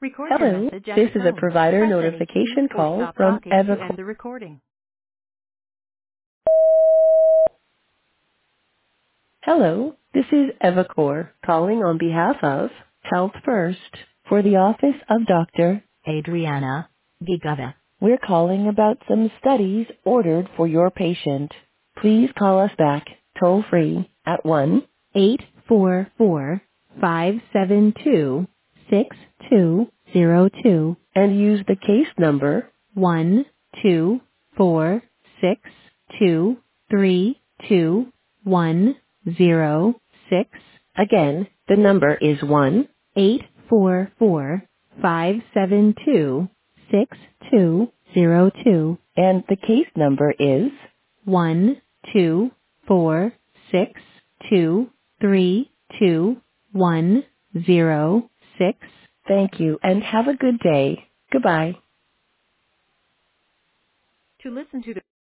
Record your Hello, message at this the is a tone. provider Press any key notification or call stop from talking to EvaCore. end the recording. Hello, this is EvaCore calling on behalf of Health First for the office of Dr. Adriana Gigava. We're calling about some studies ordered for your patient. Please call us back toll free at 1-844-572-6202 and use the case number 12462321006. Again, the number is 1-844-572-6202 and the case number is 12462321006. Thank you and have a good day. Goodbye. To listen to the